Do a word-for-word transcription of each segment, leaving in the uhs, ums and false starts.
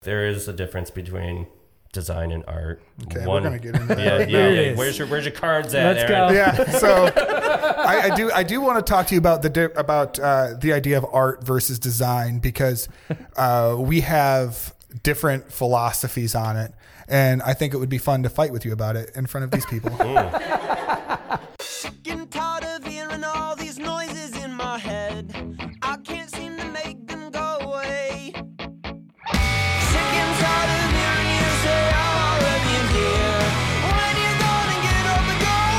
there is a difference between design and art. Okay, One, we're gonna get into that. Yeah, right yeah, now. yeah. Where's your Where's your cards at? Let's Aaron? go. Yeah, so I, I do I do want to talk to you about the di- about uh, the idea of art versus design, because uh, we have different philosophies on it, and I think it would be fun to fight with you about it in front of these people. Sick and tired of hearing all these noises in my head. I can't seem to make them go away. Sick and tired of hearing you say I'm already here. When you gonna get up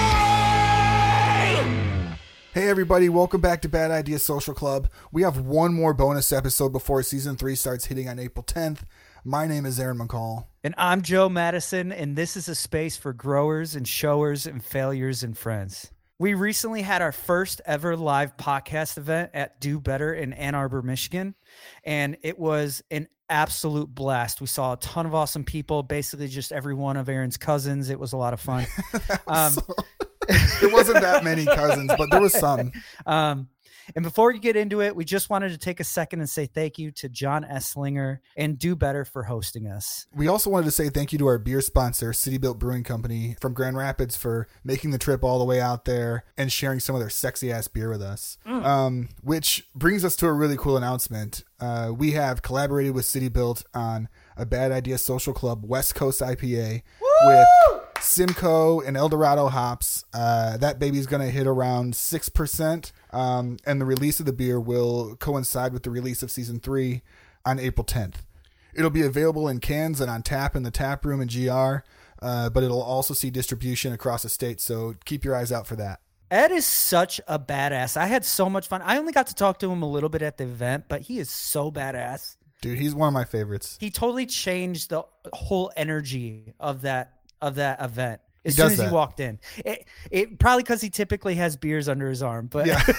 and go away? Hey everybody, welcome back to Bad Idea Social Club. We have one more bonus episode before season three starts hitting on April tenth. My name is Aaron McCall. And I'm Joe Madison, and this is a space for growers and showers and failures and friends. We recently had our first ever live podcast event at Do Better in Ann Arbor, Michigan, and it was an absolute blast. We saw a ton of awesome people, basically just every one of Aaron's cousins. It was a lot of fun. um, So, it wasn't that many cousins, but there was some. Um, and before we get into it, we just wanted to take a second and say thank you to John Esslinger and Do Better for hosting us. We also wanted to say thank you to our beer sponsor, City Built Brewing Company from Grand Rapids, for making the trip all the way out there and sharing some of their sexy ass beer with us. Mm. Um, which brings us to a really cool announcement. Uh, we have collaborated with City Built on a Bad Idea Social Club West Coast I P A Woo! With Simcoe and Eldorado hops. Uh, that baby's going to hit around six percent. Um, and the release of the beer will coincide with the release of season three on April tenth. It'll be available in cans and on tap in the tap room and G R, uh, but it'll also see distribution across the state. So keep your eyes out for that. Ed is such a badass. I had so much fun. I only got to talk to him a little bit at the event, but he is so badass. Dude, he's one of my favorites. He totally changed the whole energy of that of that event as He soon does as that. he walked in. It, it probably because he typically has beers under his arm, but Yeah.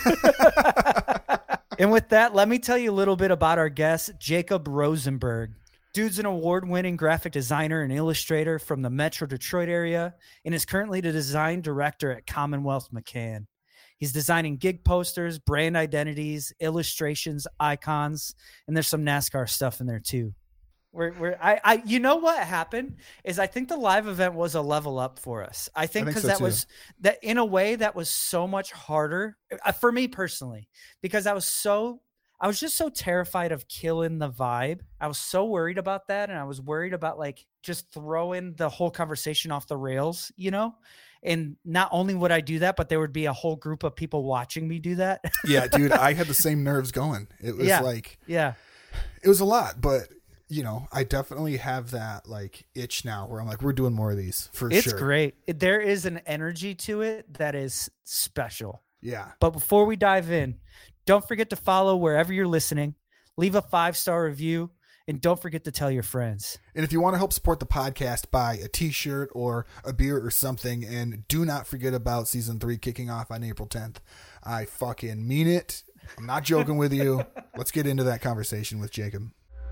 And with that, let me tell you a little bit about our guest, Jacob Rosenberg. Dude's an award-winning graphic designer and illustrator from the Metro Detroit area and is currently the design director at Commonwealth McCann. He's designing gig posters, brand identities, illustrations, icons, and there's some NASCAR stuff in there too. We're, we're, I, I, you know what happened is I think the live event was a level up for us. I think I think because so that too. was that in a way that was so much harder uh, for me personally, because I was so, I was just so terrified of killing the vibe. I was so worried about that. And I was worried about like just throwing the whole conversation off the rails, you know? And not only would I do that, but there would be a whole group of people watching me do that. Yeah, dude, I had the same nerves going. It was Yeah. like, Yeah. it was a lot, but you know, I definitely have that like itch now where I'm like, we're doing more of these for It's sure. great. It- There is an energy to it that is special. Yeah. But before we dive in, don't forget to follow wherever you're listening, leave a five-star review, and don't forget to tell your friends. And if you want to help support the podcast, buy a t-shirt or a beer or something. And do not forget about season three kicking off on April tenth. I fucking mean it. I'm not joking with you. Let's get into that conversation with Jacob.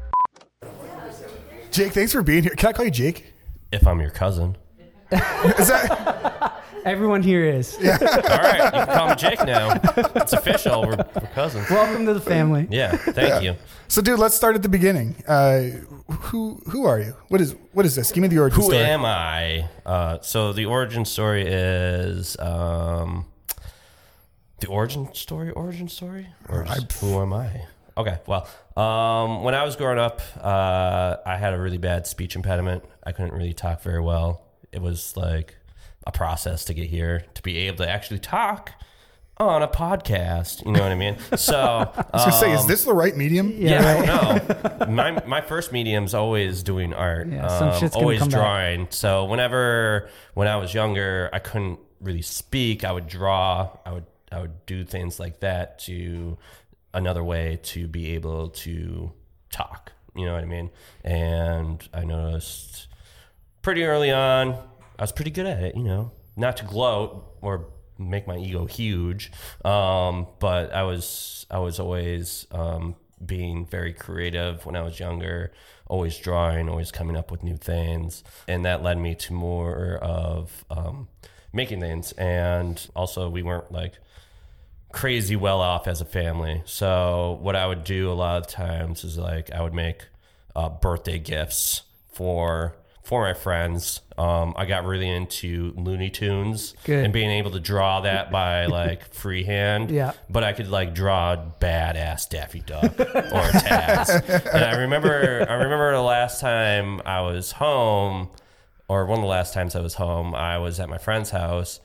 Jake, thanks for being here. Can I call you Jake? If I'm your cousin. Is that Everyone here is. All right, you can call me Jake now. It's official. We're, we're cousins. Welcome to the family. Yeah, thank you. so? Dude, let's start at the beginning. Uh, who who are you? What is what is this? Give me the origin Who story. am I? Uh, so the origin story is um, the origin story. Origin story, or just who am I? Okay, well, um, when I was growing up, uh, I had a really bad speech impediment. I couldn't really talk very well. It was like a process to get here to be able to actually talk on a podcast. You know what I mean? So I was gonna say, is this the right medium? yeah, no. My my first medium's always doing art. Yeah, some um, shit's gonna always come back. drawing. So whenever when I was younger, I couldn't really speak. I would draw. I would I would do things like that to another way to be able to talk. You know what I mean? And I noticed pretty early on, I was pretty good at it. You know, not to gloat or make my ego huge, um, but I was I was always um, being very creative when I was younger, always drawing, always coming up with new things, and that led me to more of um, making things. And also, we weren't like crazy well off as a family, so what I would do a lot of times is like I would make uh, birthday gifts for for my friends. Um, I got really into Looney Tunes Good. and being able to draw that by like freehand. Yeah. But I could like draw a badass Daffy Duck or Taz. And I remember, I remember the last time I was home, or one of the last times I was home, I was at my friend's house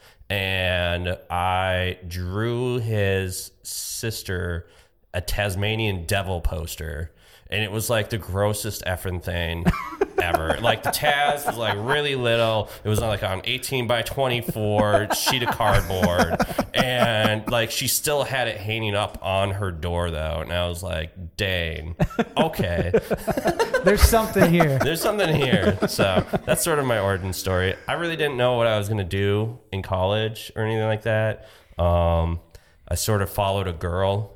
and I drew his sister a Tasmanian devil poster. And it was like the grossest effing thing ever. Like the Taz was like really little. It was like on eighteen by twenty-four sheet of cardboard. And like she still had it hanging up on her door though. And I was like, dang, okay. There's something here. There's something here. So that's sort of my origin story. I really didn't know what I was going to do in college or anything like that. Um, I sort of followed a girl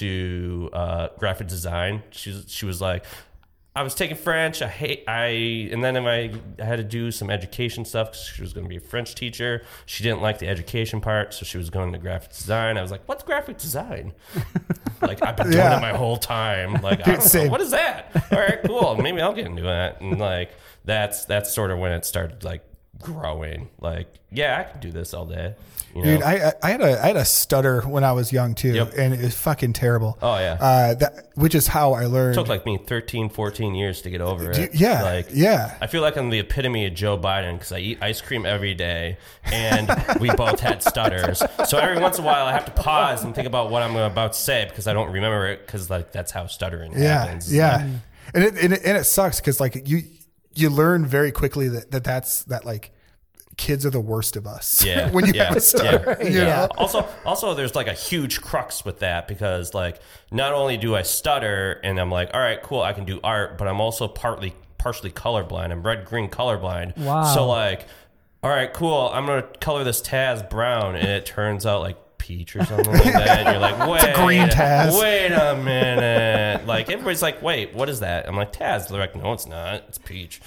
into uh, graphic design. She was, she was like, I was taking French. I hate I, and then I, I had to do some education stuff because she was going to be a French teacher. She didn't like the education part, so she was going to graphic design. I was like, "What's graphic design?" Like I've been doing Yeah. it my whole time. Like I don't know, Same. what is that? All right, cool. Maybe I'll get into that. And like that's that's sort of when it started like growing. Like yeah, I can do this all day. You know? Dude, I I had a I had a stutter when I was young too, Yep. and it was fucking terrible. Oh, yeah. uh, that which is how I learned. It took like me thirteen, fourteen years to get over Do- it. yeah, Like, yeah. I feel like I'm the epitome of Joe Biden because I eat ice cream every day and we both had stutters. So every once in a while I have to pause and think about what I'm about to say because I don't remember it because like that's how stuttering Yeah, happens. yeah, and it and it, and it sucks because like you you learn very quickly that, that that's that like kids are the worst of us. Yeah. when you yeah, have a stutter. yeah. you know? Also, also, there's like a huge crux with that because, like, not only do I stutter and I'm like, all right, cool, I can do art, but I'm also partly, partially colorblind. I'm red green colorblind. Wow. So, like, all right, cool, I'm gonna color this Taz brown, and it turns out like peach or something like that. And you're like, wait, a green Taz. Wait a minute. Like everybody's like, wait, what is that? I'm like, Taz. They're like, no, it's not. It's peach.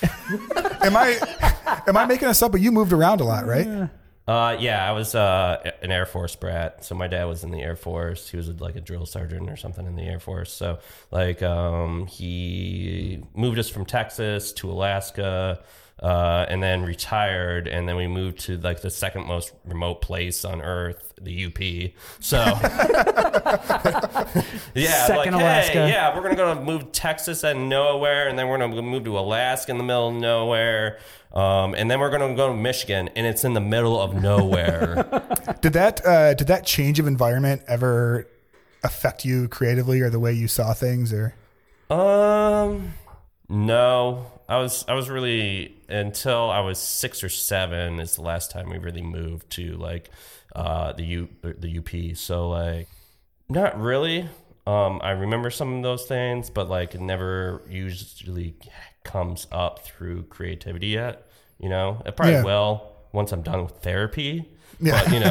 Am I am I making this up? But you moved around a lot, right? Uh, yeah, I was uh, an Air Force brat. So my dad was in the Air Force. He was like a drill sergeant or something in the Air Force. So like um, he moved us from Texas to Alaska. Uh, and then retired, and then we moved to like the second most remote place on Earth, the U P. So, yeah, Second like, Alaska. hey, yeah, we're gonna go to move to Texas and nowhere, and then we're gonna move to Alaska in the middle of nowhere, um, and then we're gonna go to Michigan, and it's in the middle of nowhere. Did that uh, did that change of environment ever affect you creatively or the way you saw things? Or um, no. I was I was really until I was six or seven is the last time we really moved to like uh, the U the U P. So like not really. Um, I remember some of those things, but like it never usually comes up through creativity yet. You know, it probably Yeah. will once I'm done with therapy. Yeah. But you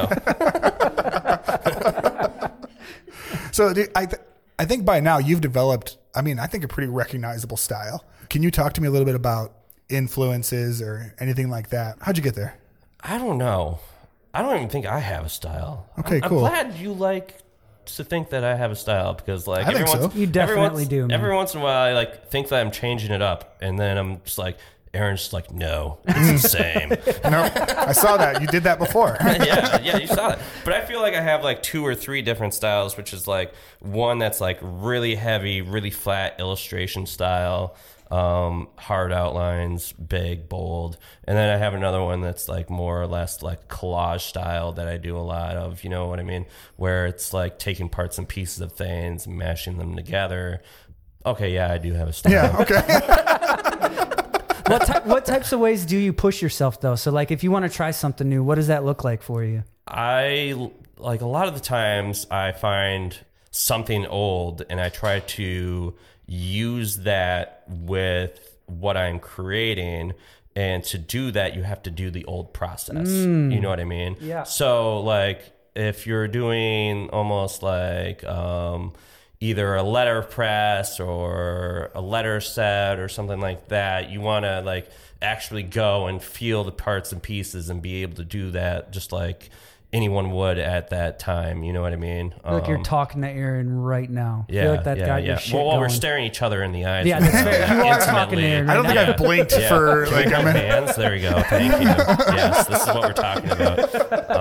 know, so dude, I th- I think by now you've developed. I mean, I think a pretty recognizable style. Can you talk to me a little bit about influences or anything like that? How'd you get there? I don't know. I don't even think I have a style. Okay, I'm, cool. I'm glad you like to think that I have a style because, like, I think every so. once, You every definitely once- do, man. Every once in a while, I like think that I'm changing it up, and then I'm just like, Aaron's just like, no, it's the same. No, I saw that. You did that before. yeah, yeah, you saw it. But I feel like I have like two or three different styles, which is like one that's like really heavy, really flat illustration style. Um, hard outlines, big, bold. And then I have another one that's like more or less like collage style that I do a lot of, you know what I mean? Where it's like taking parts and pieces of things and mashing them together. Okay, yeah, I do have a style. Yeah. Okay. What ty- what types of ways do you push yourself though? So like if you want to try something new, what does that look like for you? I like a lot of the times I find something old and I try to use that with what I'm creating. And to do that, you have to do the old process. Mm. You know what I mean? Yeah. So like if you're doing almost like um, either a letterpress or a letter set or something like that, you want to like actually go and feel the parts and pieces and be able to do that just like anyone would at that time. You know what I mean? I feel like you're Um, talking to Aaron right now. I Yeah, feel like that yeah, got yeah. your shit well, while we're going. staring each other in the eyes. Yeah, right that's now, fair. You are talking to intimately. Aaron I don't right think now. I've blinked Yeah. for Can we like hold I'm in, hands? There we go. Thank you. Yes, this is what we're talking about.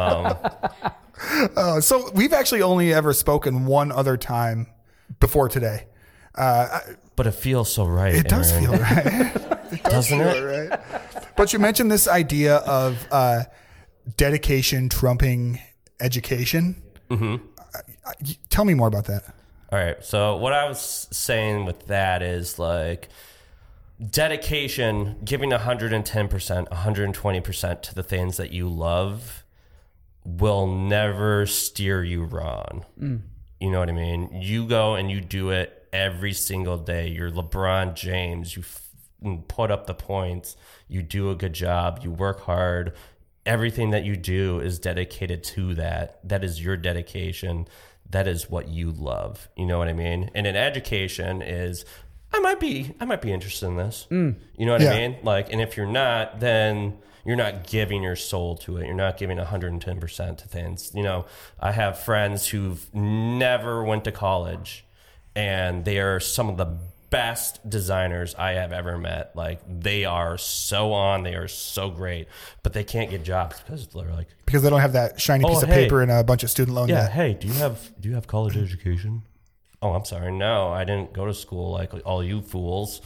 Um, uh, so we've actually only ever spoken one other time before today. Uh, but it feels so right. it does Aaron. feel right. It does Doesn't feel it? right. But you mentioned this idea of uh, dedication trumping education. Mm-hmm. Uh, tell me more about that. All right. So what I was saying with that is like dedication, giving one hundred ten percent, one hundred twenty percent to the things that you love will never steer you wrong. Mm. You know what I mean? You go and you do it every single day. You're LeBron James. You f- put up the points. You do a good job. You work hard. Everything that you do is dedicated to that. That is your dedication. That is what you love. You know what I mean? And in education is, I might be, I might be interested in this. Mm. You know what Yeah. I mean? Like, and if you're not, then you're not giving your soul to it. You're not giving one hundred ten percent to things. You know, I have friends who've never went to college, and they are some of the best designers I have ever met. Like, they are so on, they are so great, but they can't get jobs because they're like, Because they don't have that shiny Oh, piece of hey. paper and a bunch of student loan yeah, debt. hey, do you have do you have college education? Oh, I'm sorry, no, I didn't go to school like all you fools.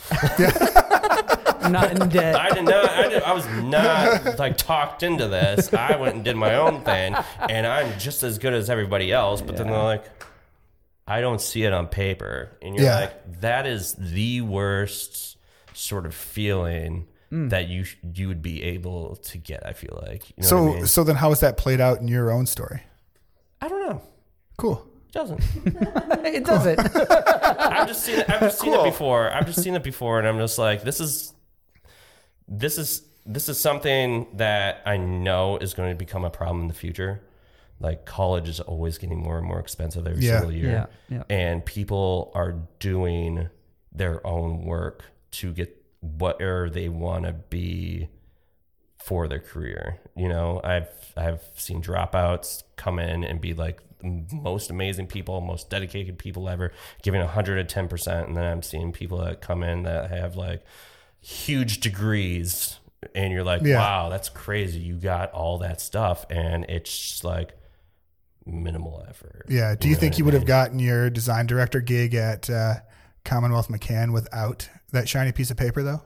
I'm not in debt. I did not. I, did, I was not like talked into this. I went and did my own thing, and I'm just as good as everybody else. But then they're like, I don't see it on paper, and you're Yeah. like, that is the worst sort of feeling that you you would be able to get. I feel like. You know So, what I mean? so then how is that played out in your own story? I don't know. Cool. It doesn't. It doesn't. I've just seen it. I've just seen Cool. it before. I've just seen it before, and I'm just like, this is, this is, this is something that I know is going to become a problem in the future. Like, college is always getting more and more expensive every Yeah. single year, Yeah, yeah. and people are doing their own work to get where they want to be for their career. You know, I've I've seen dropouts come in and be like the most amazing people, most dedicated people ever, giving one hundred ten percent, and then I'm seeing people that come in that have like huge degrees, and you're like, Yeah. wow, that's crazy. You got all that stuff, and it's just like minimal effort. Yeah. Do you know think what you I would have mean? gotten your design director gig at uh, Commonwealth McCann without that shiny piece of paper, though?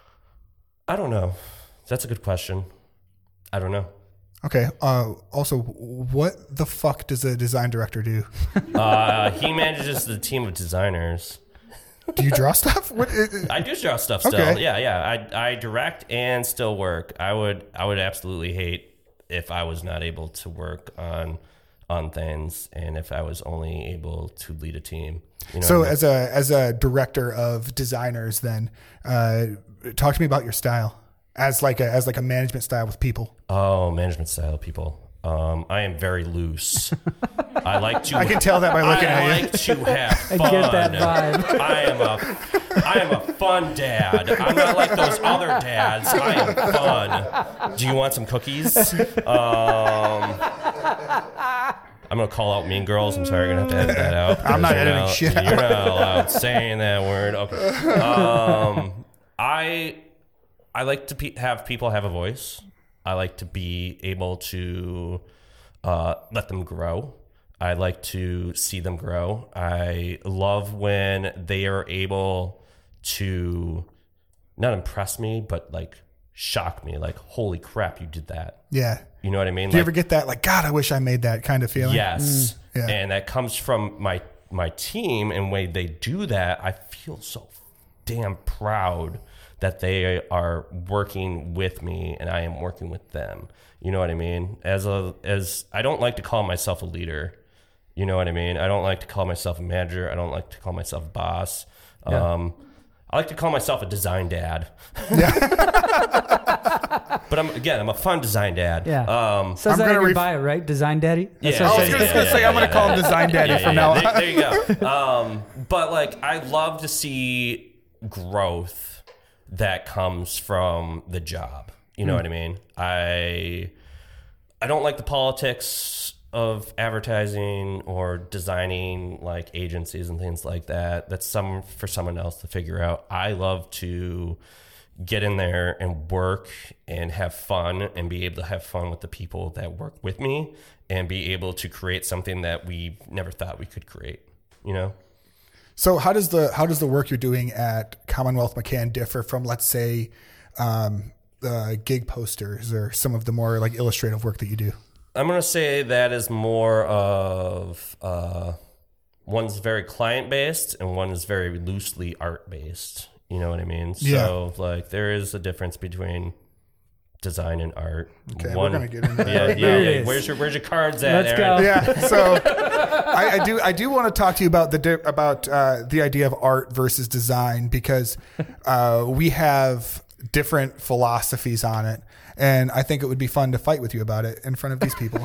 I don't know. That's a good question. I don't know. Okay. Uh, also, what the fuck does a design director do? Uh, he manages the team of designers. Do you draw stuff? What, it, it- I do draw stuff still. Okay. Yeah, yeah. I I direct and still work. I would I would absolutely hate if I was not able to work on on things, and if I was only able to lead a team. You know so, what I mean? as a as a director of designers, then uh, talk to me about your style as like a as like a management style with people. Oh, management style people. Um, I am very loose. I like to. I can tell that by looking I at you. like to have fun. I get that vibe. I am a, I am a fun dad. I'm not like those other dads. I am fun. Do you want some cookies? Um, I'm gonna call out Mean Girls. I'm sorry, I'm gonna have to edit that out. I'm not You're editing shit You're not allowed saying that word. Okay. Um, I I like to pe- have people have a voice. I like to be able to uh, let them grow. I like to see them grow. I love when they are able to not impress me, but like shock me. Like, holy crap, you did that. Yeah. You know what I mean? Do you Like, ever get that like, God, I wish I made that kind of feeling? yes. Yeah. And that comes from my my team, and when they do that, I feel so damn proud that they are working with me and I am working with them. You know what I mean? As a as I don't like to call myself a leader. You know what I mean? I don't like to call myself a manager. I don't like to call myself a boss. Yeah. Um, I like to call myself a design dad. But I'm again, I'm a fun design dad. Yeah. Um, Says I'm that gonna in your ref- bio, right? Design daddy. That's Yeah. what I it was says. just gonna say I'm gonna call him Design Daddy yeah, from yeah, now there, on. there you go. Um, but like, I love to see growth that comes from the job. You know what I mean? I I don't like the politics of advertising or designing like agencies and things like that. That's some for someone else to figure out. I love to get in there and work and have fun and be able to have fun with the people that work with me and be able to create something that we never thought we could create, you know? So how does the how does the work you're doing at Commonwealth McCann differ from, let's say, um, the gig posters or some of the more like illustrative work that you do? I'm going to say that is more of uh, one's very client based and one is very loosely art based. You know what I mean? Yeah. So like there is a difference between design and art. Okay, One, we're gonna get into that. Yeah, right yeah, There it yeah. is. Where's your where's your cards at? Let's Aaron? go. Yeah, so I, I do. I do want to talk to you about the di- about uh, the idea of art versus design because uh, we have different philosophies on it, and I think it would be fun to fight with you about it in front of these people.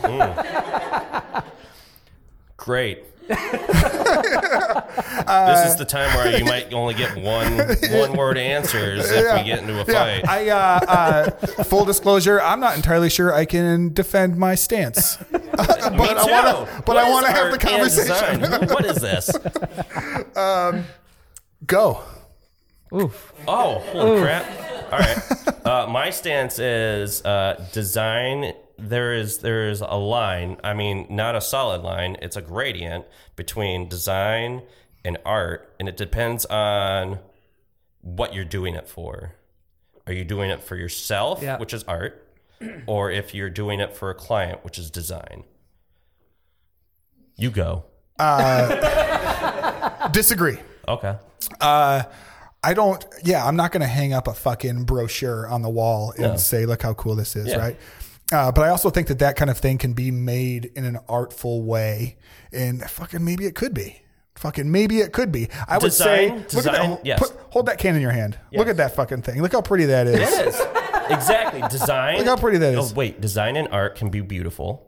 Great. This is the time where you might only get one one word answers if we get into a fight. Yeah, I uh, uh, full disclosure, I'm not entirely sure I can defend my stance, but Me I too. want to. But What I is want to have art the and conversation. design? What is this? Go. Oof. Oh, holy crap. All right. Uh, my stance is uh, design. There is there is a line. I mean, not a solid line. It's a gradient between design and art, and it depends on what you're doing it for. Are you doing it for yourself, Yeah. which is art, or if you're doing it for a client, which is design? You go. Disagree. Okay. Uh, I don't. Yeah, I'm not going to hang up a fucking brochure on the wall and No. say, "Look how cool this is," Yeah. right? Uh, but I also think that that kind of thing can be made in an artful way, and fucking maybe it could be. Fucking maybe it could be. I would say, Design- look at design, that. yes. Put, hold that can in your hand. Look at that fucking thing. Look how pretty that is. It is. Exactly. Design. Look how pretty that is. Oh, wait. Design and art can be beautiful.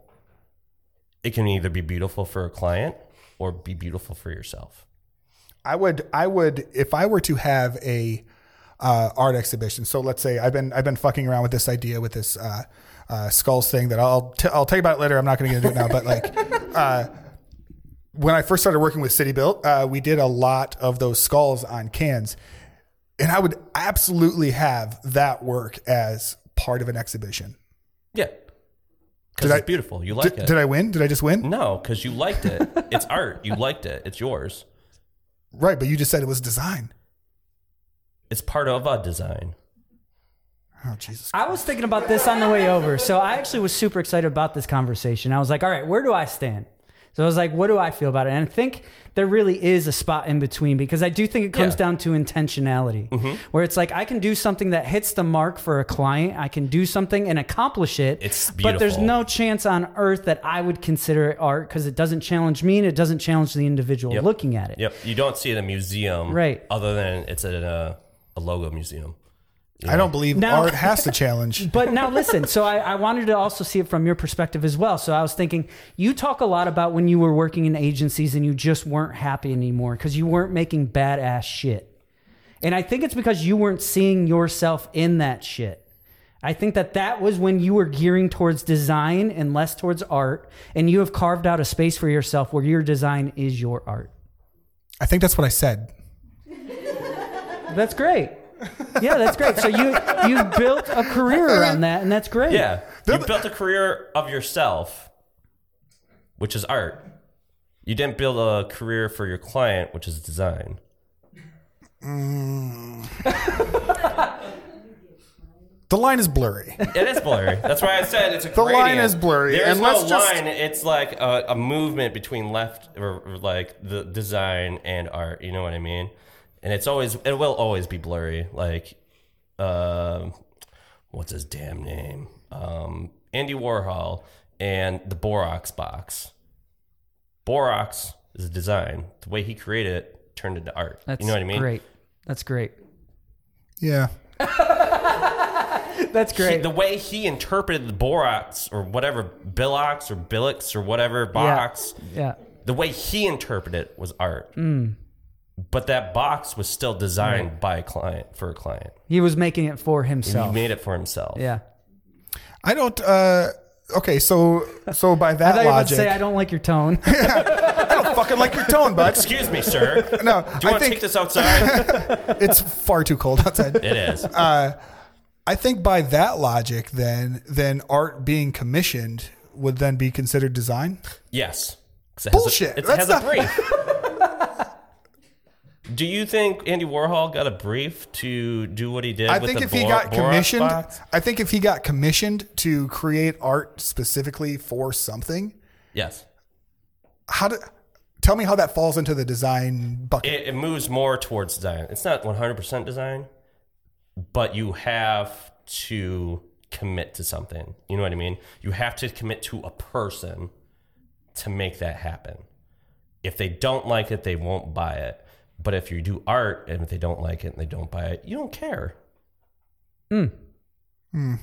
It can either be beautiful for a client or be beautiful for yourself. I would, I would, if I were to have a uh, art exhibition. So let's say I've been, I've been fucking around with this idea with this uh, uh, skulls thing that I'll, t- I'll tell you about it later. I'm not going to get into it now, but like, uh, when I first started working with City Built, uh, we did a lot of those skulls on cans, and I would absolutely have that work as part of an exhibition. Yeah. Did Because I- it's beautiful. You like Did, it. did I win? Did I just win? No, because you liked it. It's art. You liked it. It's yours. Right, but you just said it was design. It's part of a design. Oh, Jesus. I was thinking about this on the way over. So I actually was super excited about this conversation. I was like, all right, where do I stand? So I was like, what do I feel about it? And I think there really is a spot in between because I do think it comes Yeah. down to intentionality, where it's like I can do something that hits the mark for a client. I can do something and accomplish it. It's But there's beautiful. no chance on earth that I would consider it art because it doesn't challenge me and it doesn't challenge the individual Yep. looking at it. Yep. You don't see it in a museum. Right. Other than it's at a, a logo museum. I don't believe Now- art has to challenge. But now listen, so I, I wanted to also see it from your perspective as well. So I was thinking, you talk a lot about when you were working in agencies and you just weren't happy anymore because you weren't making badass shit. And I think it's because you weren't seeing yourself in that shit. I think that that was when you were gearing towards design and less towards art. And you have carved out a space for yourself where your design is your art. I think that's what I said. That's great. Yeah, that's great. So you you built a career around that, and that's great. Yeah. You built a career of yourself, which is art. You didn't build a career for your client, which is design. The line is blurry. It is blurry. That's why I said it's a The gradient. line is blurry, There's and no let's just- line. It's like a, a movement between left or, or like the design and art. You know what I mean? And it's always, it will always be blurry. Like, um, what's his damn name? Um, Andy Warhol and the Borax box. Borax is a design. The way he created it turned into art. That's you know what I mean? Great. That's great. Yeah. That's He- great. the way he interpreted the borax or whatever, Bilox or Billix or whatever box, yeah. the way he interpreted it was art. But that box was still designed by a client, for a client. He was making it for He himself. made it for himself. Yeah. I don't, uh, okay, so so by I that thought you were about to logic, say I don't like your tone. I don't fucking like your tone, bud. Excuse me, sir. No, Do you I want to think take this outside? it's far too cold outside. It is. I think by that logic, then then art being commissioned would then be considered design. Yes. 'Cause it Bullshit. Has a, it That's has not- a brief. Do you think Andy Warhol got a brief to do what he did? I with think the if he Bor- got Borax commissioned, box? I think if he got commissioned to create art specifically for something, Yes. how do tell me how that falls into the design bucket? It, it moves more towards design. It's not one hundred percent design, but you have to commit to something. You know what I mean? You have to commit to a person to make that happen. If they don't like it, they won't buy it. But if you do art and if they don't like it and they don't buy it, you don't care. Mm. Hmm.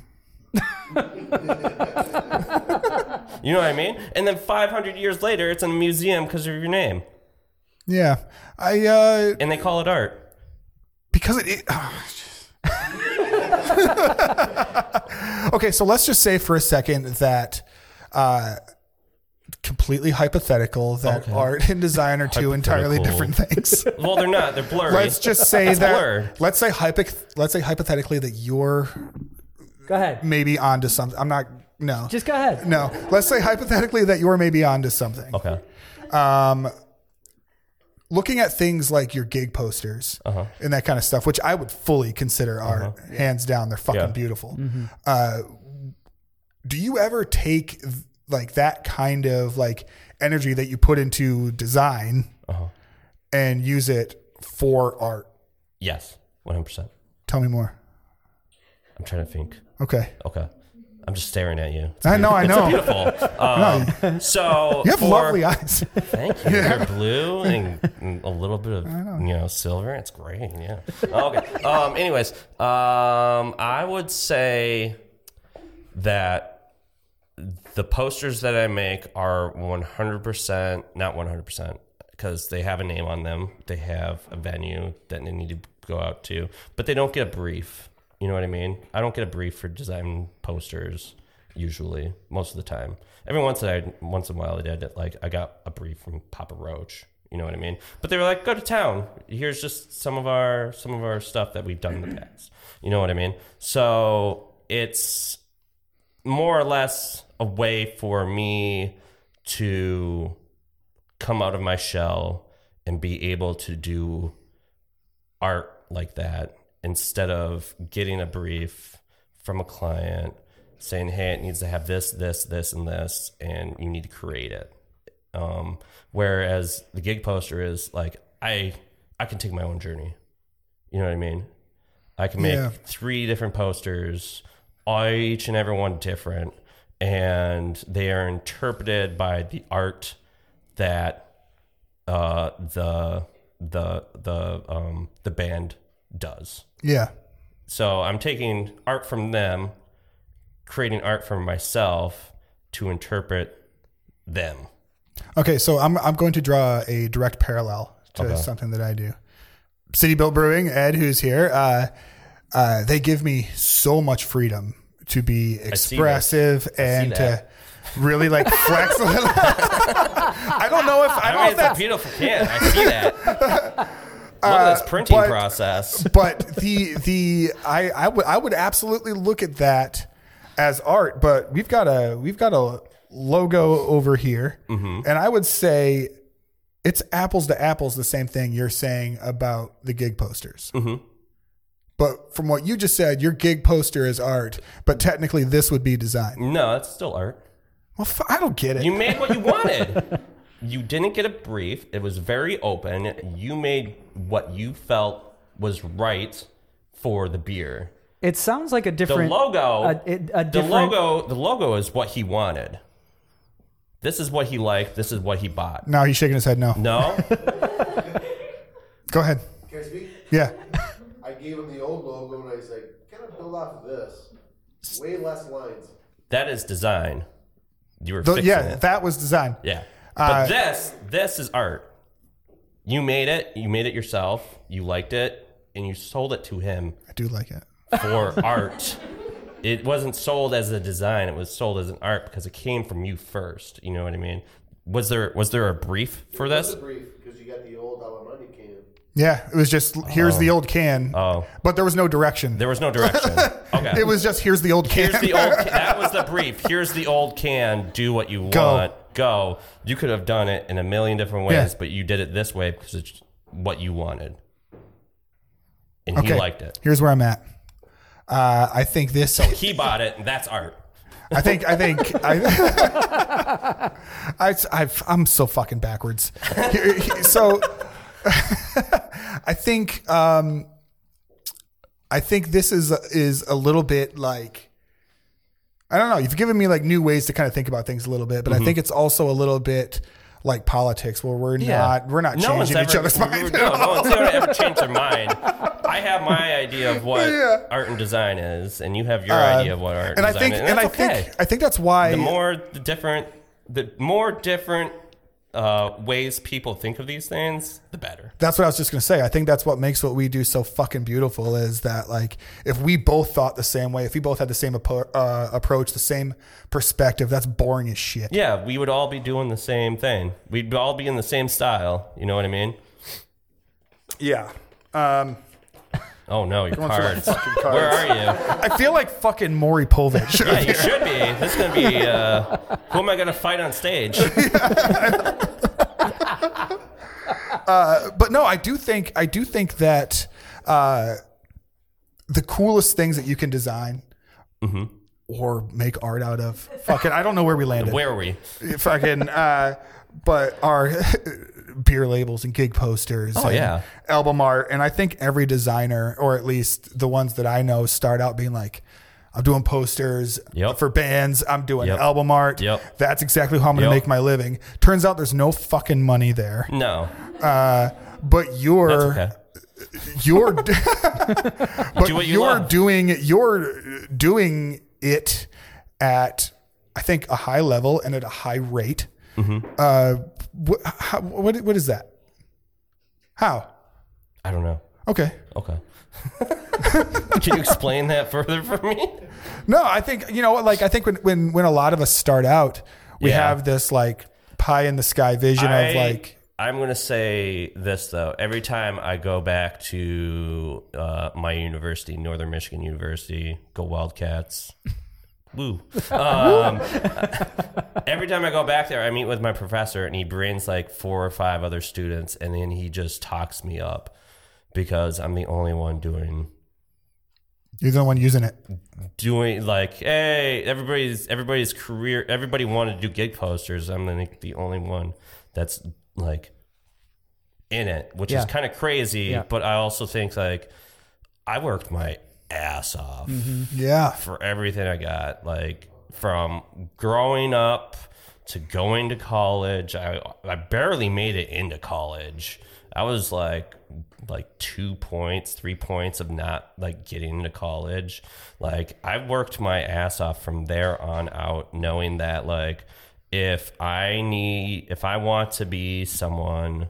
You know what I mean? And then five hundred years later, it's in a museum because of your name. Yeah, I uh, And they call it art. because it. it oh, okay, so let's just say for a second that, uh, completely hypothetical, that Okay. art and design are two entirely Hypothetical. different things. Well, they're not. They're blurry. Let's just say It's that. blurred. Let's say hypo, Let's say hypothetically that you're Go ahead. maybe onto something. I'm not. No. Just go ahead. no. Let's say hypothetically that you're maybe onto something. Okay. Um, looking at things like your gig posters Uh-huh. and that kind of stuff, which I would fully consider art, hands down. They're fucking Yeah. beautiful. Uh, do you ever take th- like that kind of like energy that you put into design Uh-huh. and use it for art? Yes. one hundred percent. Tell me more. I'm trying to think. Okay. Okay. I'm just staring at you. It's I know, I know. beautiful. Um, so You have for- lovely eyes. Thank you. You're blue and, and a little bit of you know silver. It's great. Yeah. Okay. Um. Anyways, um, I would say that the posters that I make are one hundred percent, not one hundred percent, because they have a name on them. They have a venue that they need to go out to, but they don't get a brief. You know what I mean? I don't get a brief for design posters usually, most of the time. Every once in a once in a while I did it. Like I got a brief from Papa Roach. You know what I mean? But they were like, go to town. Here's just some of our some of our stuff that we've done in the past. You know what I mean? So it's more or less a way for me to come out of my shell and be able to do art like that instead of getting a brief from a client saying, hey, it needs to have this, this, this, and this, and you need to create it. Um, whereas the gig poster is like, I I can take my own journey. You know what I mean? I can make Yeah. three different posters, all each and every one different, and they are interpreted by the art that uh, the the the um, the band does. Yeah. So I'm taking art from them, creating art for myself to interpret them. Okay, so I'm I'm going to draw a direct parallel to Okay. something that I do. City Built Brewing, Ed, who's here, uh, uh, they give me so much freedom to be expressive and to that. really like flex a little. I don't know if I I don't know mean, if it's a that's beautiful can. I see that. Look at this printing but- process. but the the I I would I would absolutely look at that as art. But we've got a we've got a logo over here, Mm-hmm. and I would say it's apples to apples the same thing you're saying about the gig posters. Mm-hmm. But from what you just said, your gig poster is art, but technically this would be design. No, that's still art. Well, f- I don't get it. You made what you wanted. You didn't get a brief. It was very open. You made what you felt was right for the beer. It sounds like a The different logo, A, a, a the different, logo, the logo is what he wanted. This is what he liked. This is what he bought. No, he's shaking his head. No, No, go ahead. Can I speak? Yeah. I gave him the old logo and I said, kind of build off of this. Way less lines. that is design. You were The- fixing yeah, it. that was design. Yeah. But Uh, this, this is art. You made it. You made it yourself. You liked it, and you sold it to him I do like it. for art. it wasn't sold as a design. It was sold as an art because it came from you first. You know what I mean? Was there was there a brief for It this? was a brief because you got the old Alamonte can. Yeah, it was just here's the old can. Oh. But there was no direction. There was no direction. Okay. It was just here's the old can. Here's the old. That was the brief. Here's the old can. Do what you Go. want. Go. You could have done it in a million different ways, Yeah. but you did it this way because it's what you wanted, and Okay. he liked it. Here's where I'm at. Uh, I think this. He bought it, and that's art. I think. I think. I, I, I've, I'm so fucking backwards. Here- here- So, I think. Um, I think this is is a little bit like. I don't know. You've given me like new ways to kind of think about things a little bit, but Mm-hmm. I think it's also a little bit like politics, where we're not we're not No one's changing each ever- other's minds. No, no one's ever, ever changed their mind. I have my idea of what Yeah. art and design is, and you have your Uh, idea of what art and and I design think, is. and I that's okay. think, I think that's why the more the different, the more different uh, ways people think of these things, the better. that's what I was just gonna say. I think that's what makes what we do so fucking beautiful is that like if we both thought the same way, if we both had the same apo- uh, approach, the same perspective, that's boring as shit. Yeah, we would all be doing the same thing. We'd all be in the same style. You know what I mean? Yeah. Um, Oh no, your Going through my cards. fucking cards. Where are you? I feel like fucking Maury Povich. Yeah, you should be. This is gonna be. Uh, who am I gonna fight on stage? But no, I do think I do think that uh, the coolest things that you can design or make art out of, fucking, I don't know where we landed. Where are we? fucking, uh, but are beer labels and gig posters. Oh, and yeah. album art, and I think every designer, or at least the ones that I know, start out being like, I'm doing posters Yep. for bands. I'm doing Yep. album art. Yep. That's exactly how I'm going to Yep. make my living. Turns out there's no fucking money there. No, Uh, but you're that's okay. you're but Do what you you're love. doing you're doing it at I think a high level and at a high rate. Mm-hmm. Uh, wh- how, what what is that? How? I don't know. Okay. Okay. Can you explain that further for me? No, I think you know, like I think when when when a lot of us start out, we Yeah. have this like pie in the sky vision I, of like. I'm gonna say this though. Every time I go back to uh, my university, Northern Michigan University, go Wildcats. Woo. Um, every time I go back there, I meet with my professor, and he brings like four or five other students, and then he just talks me up because I'm the only one doing You're the one using it. doing like, hey, everybody's everybody's career, everybody wanted to do gig posters. I'm the, the only one that's like in it, which Yeah. is kind of crazy. Yeah. But I also think like I worked my ass off Yeah. for everything I got, like from growing up to going to college. I I barely made it into college. I was like like two points, three points of not like getting into college. Like I worked my ass off from there on out, knowing that like if I need, if I want to be someone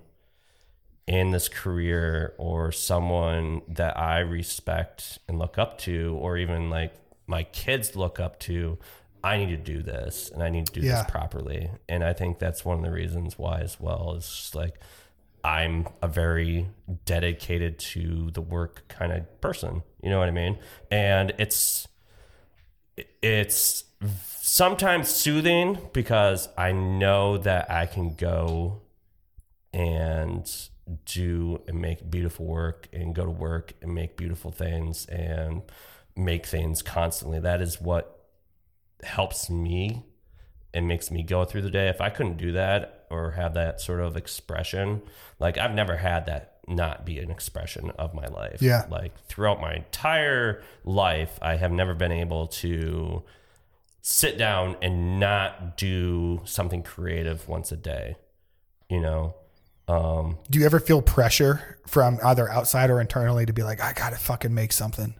in this career or someone that I respect and look up to, or even like my kids look up to, I need to do this and I need to do Yeah. this properly. And I think that's one of the reasons why as well is just like I'm a very dedicated to the work kind of person. You know what I mean? And it's it's sometimes soothing because I know that I can go and do and make beautiful work and go to work and make beautiful things and make things constantly. That is what helps me and makes me go through the day. If I couldn't do that or have that sort of expression, like I've never had that not be an expression of my life. Yeah. Like throughout my entire life, I have never been able to sit down and not do something creative once a day, you know? Um, Do you ever feel pressure from either outside or internally to be like, I gotta fucking make something?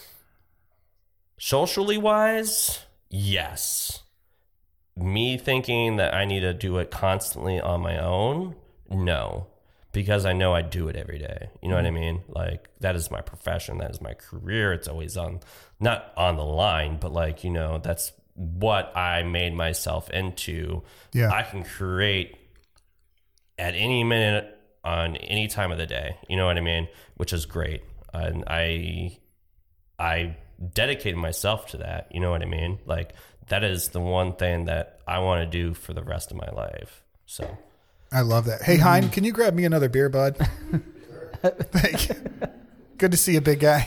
socially wise, yes. Me thinking that I need to do it constantly on my own, no. because I know I do it every day. You know mm-hmm. what I mean? Like, that is my profession. That is my career. It's always on, not on the line, but like, you know, that's what I made myself into. Yeah. I can create at any minute on any time of the day. You know what I mean? Which is great. And I, I dedicated myself to that. You know what I mean? Like, that is the one thing that I want to do for the rest of my life. So I love that. Hey, Hein, can you grab me another beer, bud? Thank you. Good to see you, big guy.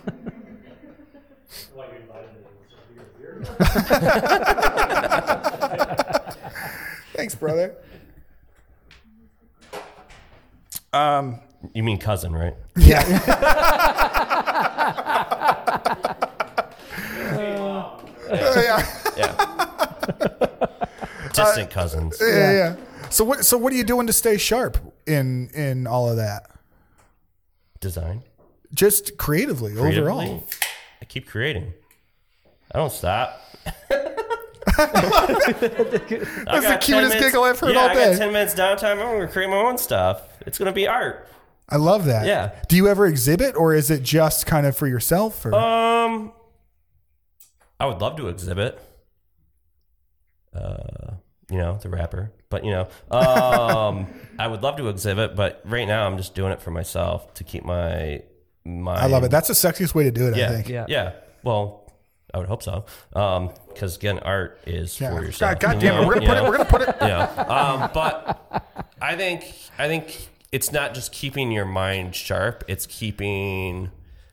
Thanks, brother. Um, you mean cousin, right? Yeah. uh, yeah. yeah. Distant uh, cousins. Yeah, yeah, yeah. So what? So what are you doing to stay sharp in in all of that? Design. Just creatively, creatively overall. I keep creating. I don't stop. That's the cutest minutes, giggle I've heard yeah, all day. I got ten minutes downtime. I'm going to create my own stuff. It's going to be art. I love that. Yeah. Do you ever exhibit, or is it just kind of for yourself? Or? Um, I would love to exhibit. Uh, you know, the rapper, but you know, um, I would love to exhibit, but right now I'm just doing it for myself to keep my my. I love it. That's the sexiest way to do it. Yeah, I think. Yeah. Yeah. Well. I would hope so, because um, again, art is yeah. for yourself. God, God damn it, we're gonna put know? it. We're gonna put it. Yeah, um, but I think I think it's not just keeping your mind sharp; it's keeping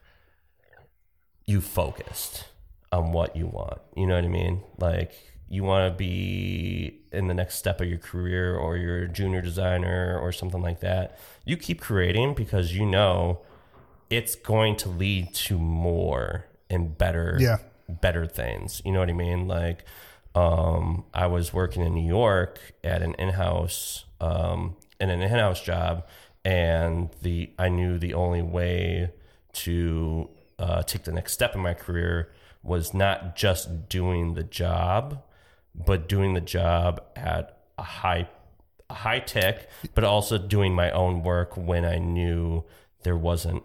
you focused on what you want. You know what I mean? Like, you want to be in the next step of your career, or you're a junior designer, or something like that. You keep creating because you know it's going to lead to more and better. Yeah. better things. You know what I mean? Like, um, I was working in New York at an in-house, um, in an in-house job, and the I knew the only way to uh, take the next step in my career was not just doing the job, but doing the job at a high, a high tech, but also doing my own work when I knew there wasn't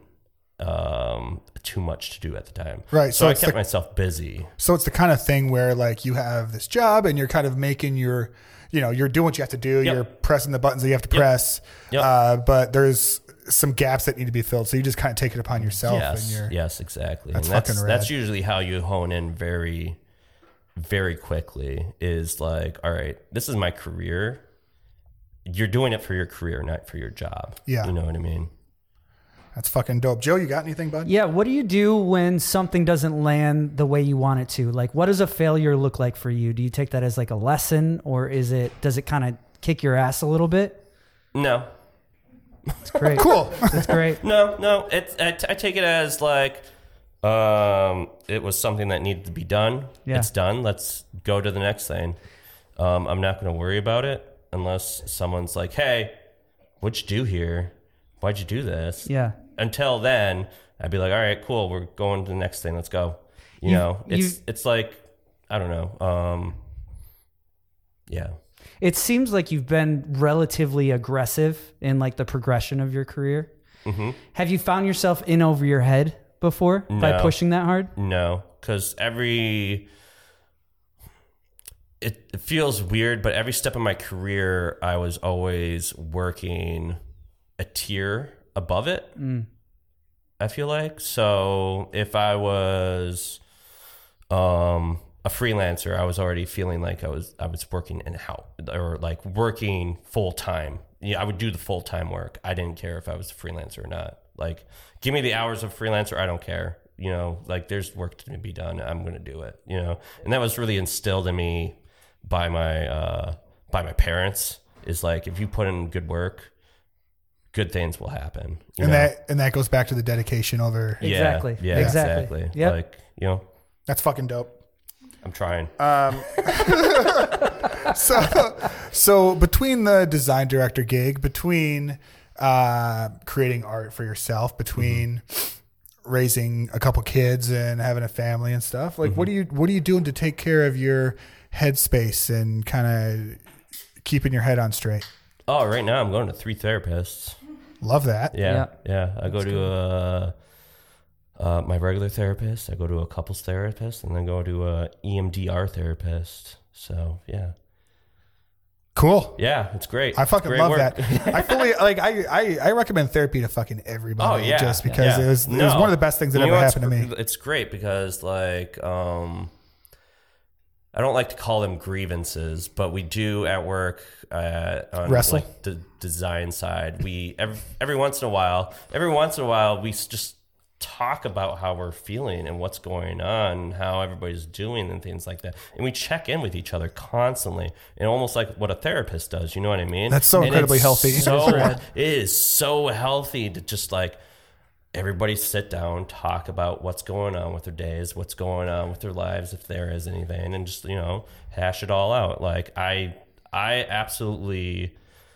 um too much to do at the time. Right. So, so I kept the, myself busy. So it's the kind of thing where like you have this job and you're kind of making your, you know, you're doing what you have to do. Yep. You're pressing the buttons that you have to Yep. press. Yep. Uh, but there's some gaps that need to be filled. So you just kind of take it upon yourself. Yes. And you're, yes, exactly. That's and that's, fucking rad. that's usually how you hone in very, very quickly is like, all right, this is my career. You're doing it for your career, not for your job. Yeah. You know what I mean? That's fucking dope. Joe, you got anything, bud? Yeah. What do you do when something doesn't land the way you want it to? Like, what does a failure look like for you? Do you take that as like a lesson, or is it, does it kind of kick your ass a little bit? No. That's great. Cool. That's great. No, no. It's I, t- I take it as like, um, it was something that needed to be done. Yeah. It's done. Let's go to the next thing. Um, I'm not going to worry about it unless someone's like, hey, what'd you do here? Why'd you do this? Yeah. Until then, I'd be like, all right, cool. We're going to the next thing. Let's go. You, You- know, it's you- it's like, I don't know. Um, yeah. It seems like you've been relatively aggressive in like the progression of your career. Mm-hmm. Have you found yourself in over your head before by No. pushing that hard? No, because every it, it feels weird, but every step of my career, I was always working a tier above it. Mm. I feel like so. If I was um, a freelancer, I was already feeling like I was I was working in house or like working full time. Yeah, I would do the full time work. I didn't care if I was a freelancer or not. Like, give me the hours of freelancer. I don't care. You know, like there's work to be done. I'm going to do it. You know, and that was really instilled in me by my uh, by my parents. Is like, if you put in good work, good things will happen. You And know? that and that goes back to the dedication over. Yeah, Exactly. Yeah, Exactly. exactly. Yep. Like, you know, That's fucking dope. I'm trying. Um, so, so between the design director gig, between uh, creating art for yourself, between mm-hmm. raising a couple kids and having a family and stuff, like mm-hmm. what do you what are you doing to take care of your headspace and kind of keeping your head on straight? Oh, right now I'm going to three therapists. Love that. Yeah, yeah. I go to a, uh, my regular therapist. I go to a couples therapist, and then go to a E M D R therapist. So yeah, Cool. yeah, it's great. I It's fucking great love work. that. I fully like. I, I I recommend therapy to fucking everybody. Oh yeah, just because yeah. it was it was No. one of the best things that You know ever what's happened to me. gr- It's great because like um, I don't like to call them grievances, but we do at work uh, on Wrestle? like the design side. We every, every once in a while, every once in a while, we s- just talk about how we're feeling and what's going on, and how everybody's doing, and things like that. And we check in with each other constantly, and almost like what a therapist does. You know what I mean? That's so And incredibly it's healthy. So it is so healthy to just like. Everybody sit down, talk about what's going on with their days, what's going on with their lives, if there is anything, and just, you know, hash it all out. Like I, I absolutely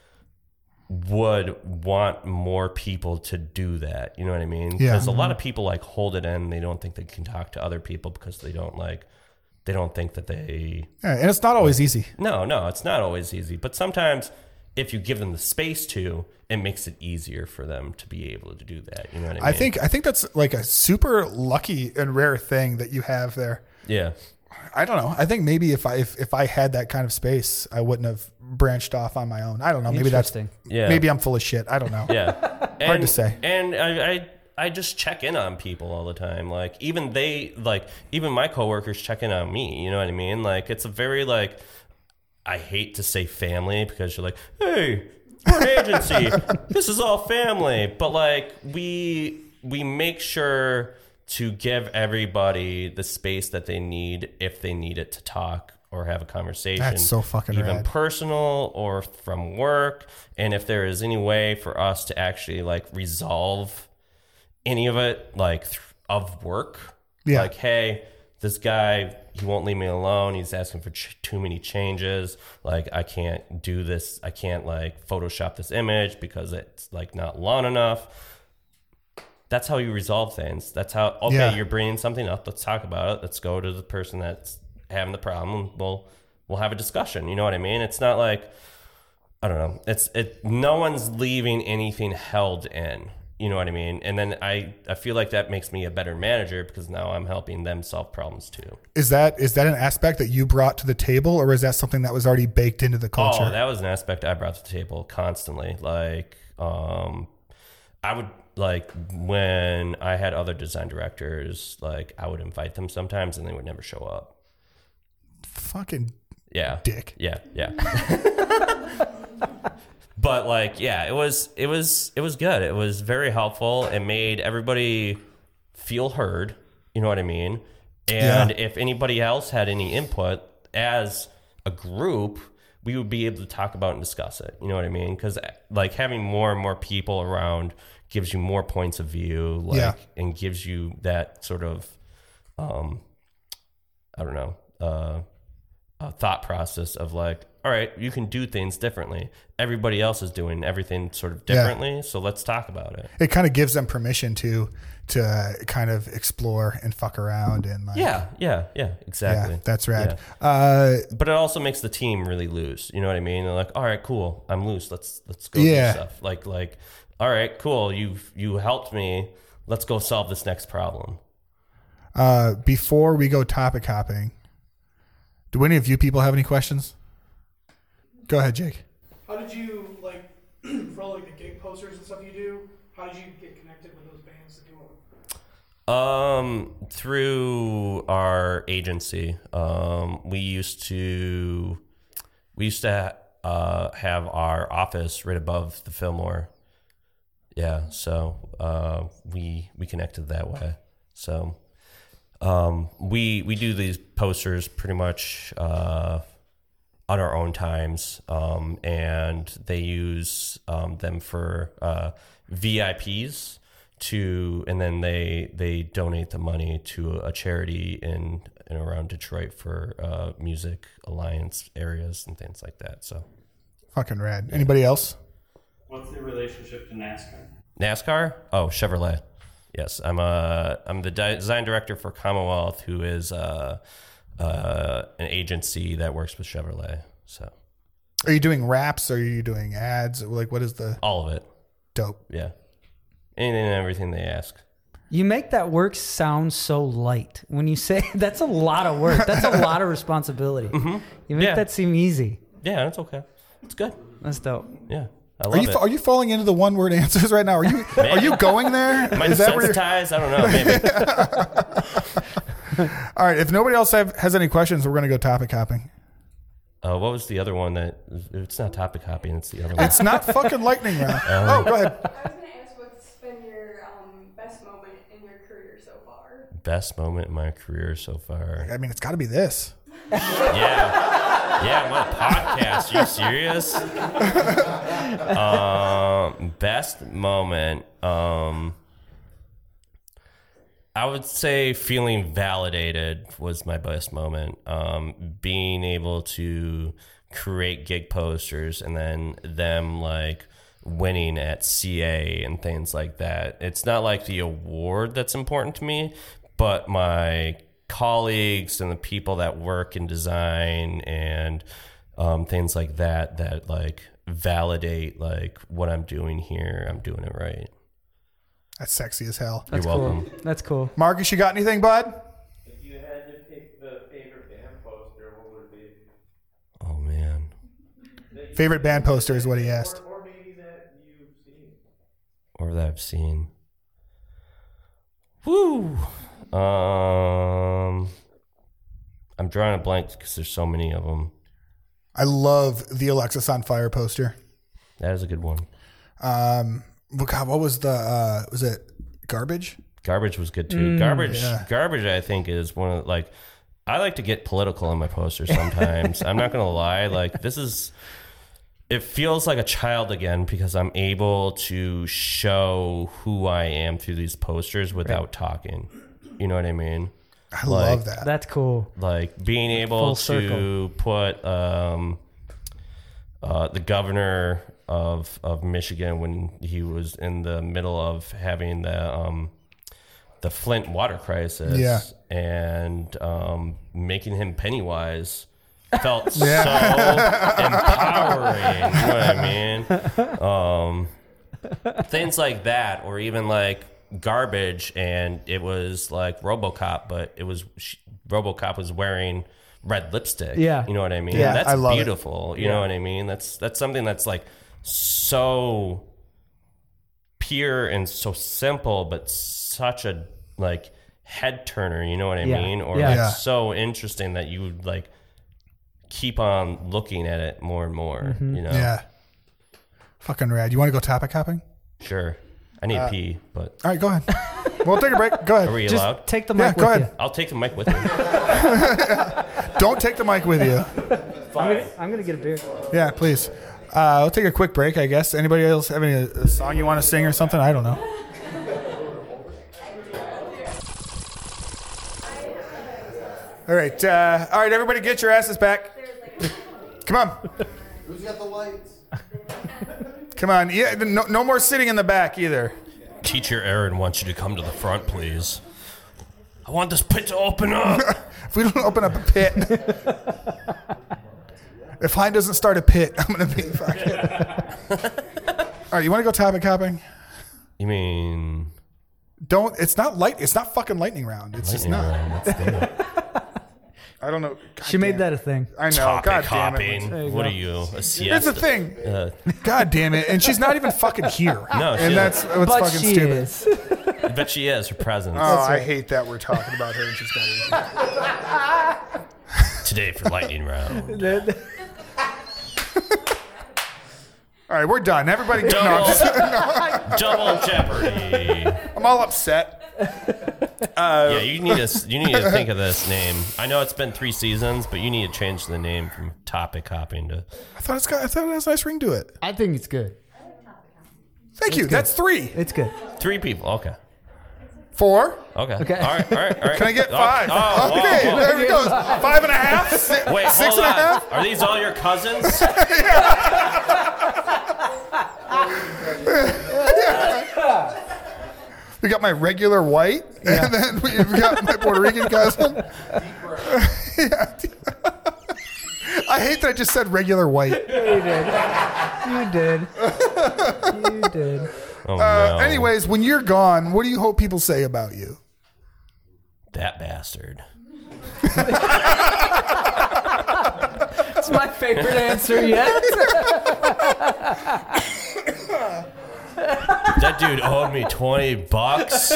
would want more people to do that. You know what I mean? Yeah. Because a lot of people like hold it in. They don't think they can talk to other people because they don't like, they don't think that they, Yeah, and it's not always easy. no, no, it's not always easy. But sometimes if you give them the space to, it makes it easier for them to be able to do that. You know what I mean? I think I think that's like a super lucky and rare thing that you have there. Yeah. I don't know. I think maybe if I if, if I had that kind of space, I wouldn't have branched off on my own. I don't know. Maybe that's Interesting. Yeah. maybe I'm full of shit. I don't know. Yeah. And, Hard to say. And I, I I just check in on people all the time. Like even they like even my coworkers check in on me. You know what I mean? Like it's a very like I hate to say family because you're like, hey, we're an agency. This is all family. But like we we make sure to give everybody the space that they need if they need it to talk or have a conversation. That's so fucking even rad. personal or from work. And if there is any way for us to actually like resolve any of it, like th- of work, Yeah. like, hey, this guy, he won't leave me alone. He's asking for ch- too many changes. Like, I can't do this. I can't like Photoshop this image because it's like not long enough. That's how you resolve things. That's how, okay, Yeah. you're bringing something up. Let's talk about it. Let's go to the person that's having the problem. We'll, we'll have a discussion. You know what I mean? It's not like, I don't know. It's, it, no one's leaving anything held in. You know what I mean? And then I, I feel like that makes me a better manager because now I'm helping them solve problems too. Is that is that an aspect that you brought to the table, or is that something that was already baked into the culture? Oh, that was an aspect I brought to the table constantly. Like, um, I would like when I had other design directors, like I would invite them sometimes and they would never show up. Fucking Yeah. dick. Yeah. Yeah. But like, yeah, it was, it was, it was good. It was very helpful. It made everybody feel heard. You know what I mean? And Yeah. if anybody else had any input as a group, we would be able to talk about and discuss it. You know what I mean? Because like having more and more people around gives you more points of view, like, Yeah. and gives you that sort of, um, I don't know, uh, a thought process of like, all right, you can do things differently. Everybody else is doing everything sort of Yeah. differently. So let's talk about it. It kind of gives them permission to to kind of explore and fuck around and like Yeah. Yeah. Yeah. Exactly. yeah, that's rad. Yeah. Uh, But it also makes the team really loose. You know what I mean? They're like, all right, cool. I'm loose. Let's, let's go Yeah. do stuff. Like, like, all right, cool. You've, you helped me. Let's go solve this next problem. uh, before we go topic hopping, do any of you people have any questions? Go ahead, Jake. How did you, like, for all like the gig posters and stuff you do, how did you get connected with those bands to do them? Um, through our agency, um, we used to, we used to uh, have our office right above the Fillmore. Yeah, so uh, we we connected that way. So um, we we do these posters pretty much uh, on our own times, um, and they use um, them for uh, V I Ps to, and then they they donate the money to a charity in and around Detroit for uh, Music Alliance areas and things like that. So Fucking rad. Anybody else? What's the relationship to NASCAR? NASCAR? Oh, Chevrolet. Yes, I'm a I'm the di- design director for Commonwealth, who is uh, uh, an agency that works with Chevrolet. So Are you doing raps? Or are you doing ads? Like, what is the? all of it. Dope. Yeah. Anything and everything they ask. You make that work sound so light. When you say that's a lot of work, that's a lot of responsibility. Mm-hmm. You make Yeah. that seem easy. Yeah, that's okay. It's good. That's dope. Yeah. I love Are you it. are you falling into the one word answers right now? Are you are you going there? Am I Is that where you're- desensitized? I don't know. Maybe. All right. If nobody else have, has any questions, we're gonna go topic hopping. Uh, what was the other one that it's not topic hopping? It's the other one. It's not fucking lightning round. Oh, go ahead. I was going to ask what's been your um, best moment in your career so far? Best moment in my career so far. I mean, it's got to be this. Yeah. Yeah, what a podcast. You serious? um, best moment. Um, I would say feeling validated was my best moment. Um, being able to create gig posters and then them like winning at C A and things like that. It's not like the award that's important to me, but my colleagues and the people that work in design and um, things like that that like validate like what I'm doing here. I'm doing it right. That's sexy as hell. That's You're welcome. cool. That's cool. Marcus, you got anything, bud? If you had to pick the favorite band poster, what would it be? Oh man. Favorite band poster is what he asked. Or, or maybe that you've seen. Or that I've seen. Woo. Um, I'm drawing a blank because there's so many of them. I love the Alexis on Fire poster. That is a good one. Um, well, God, what was the? Uh, was it Garbage? Garbage was good too. Garbage, yeah. garbage. I think is one of like. I like to get political in my posters sometimes. I'm not gonna lie. Like this is. It feels like a child again because I'm able to show who I am through these posters without talking. You know what I mean? I Like- love that. That's cool. Like being able Full to circle. put um, uh, the governor of of Michigan when he was in the middle of having the um, the Flint water crisis, Yeah. and um, making him Pennywise felt Yeah. so empowering. You know what I mean? Um, things like that, or even like Garbage, and it was like RoboCop, but it was she, RoboCop was wearing red lipstick. Yeah. You know what I mean? Yeah, That's I love it. beautiful. You know what I mean? That's that's something that's like so pure and so simple, but such a like head turner. You know what I Yeah. mean? Or Yeah. like Yeah. so interesting that you would like keep on looking at it more and more. You know? Yeah. Fucking rad. You want to go topic hopping? Sure. I need Uh, pee, but All right, go ahead. We'll take a break. Go ahead. are we Just allowed? take the Yeah, mic go with ahead. I'll take the mic with me. Don't take the mic with you. you. I'm gonna, I'm gonna get a beer. Yeah, please. Uh, we'll take a quick break, I guess. Anybody else have any a song you want to sing or something? I don't know. All right, uh, all right, everybody, get your asses back. Come on, Who's got the lights? come on. Yeah, no, no more sitting in the back either. Teacher Aaron wants you to come to the front, please. I want this pit to open up. If we don't open up a pit, if Hein doesn't start a pit, I'm gonna be fucking. All right, you want to go topic hopping? You mean Don't. It's not light. It's not fucking lightning round. It's just lightning not. round? Let's do it. I don't know. God She made damn that it. a thing. I know. Topic God damn it. hopping. There you What go. are you? A Here's siesta? the thing. Uh, God damn it. And she's not even fucking here. No, she and that's what's But fucking she stupid. is. I bet she is. Her presence. Oh, I hate that we're talking about her and she's not even here. Today for lightning round. All right, we're done. Everybody, no, Double, I'm, just- double jeopardy. I'm all upset. yeah, you need to you need to think of this name. I know it's been three seasons, but you need to change the name from topic hopping to. I thought it's got. I thought it has a nice ring to it. I think it's good. Thank you. That's three. It's good. Three people. Okay. Four. Okay. Okay. All right. All right. All right. Can I get Oh, five? Oh, whoa, okay, whoa. there we go. Five and a half. Six, Wait, six hold and a on. half. Are these all your cousins? We got my regular white, and then we we got my Puerto Rican cousin. Yeah. I hate that I just said regular white. You did. You did. You dude. Oh, Uh, no. anyways, when you're gone, what do you hope people say about you? That bastard. That's my favorite answer yet. That dude owed me twenty bucks.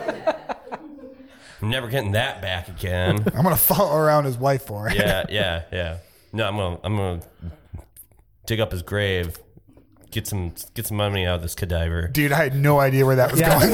I'm never getting that back again. I'm gonna follow around his wife for it. Yeah, yeah, yeah. No, I'm gonna I'm gonna dig up his grave, get some get some money out of this cadaver. Dude, I had no idea where that was going.